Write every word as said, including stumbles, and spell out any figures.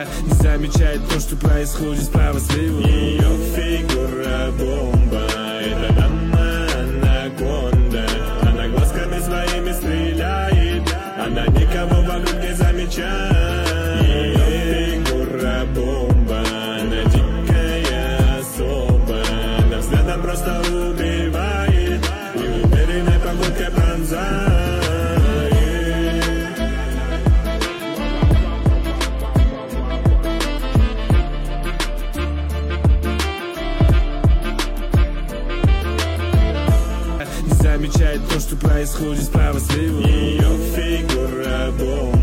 Не замечает то, что происходит справа слева. Ее фигура бомба, это дама анаконда. Она глазками своими стреляет, она никого вокруг не замечает. Ее фигура бомба, она дикая особа. Она взглядом просто убивает и уверенной походкой пронзает. Не замечает то, что происходит справа слева. Ее фигура бомба.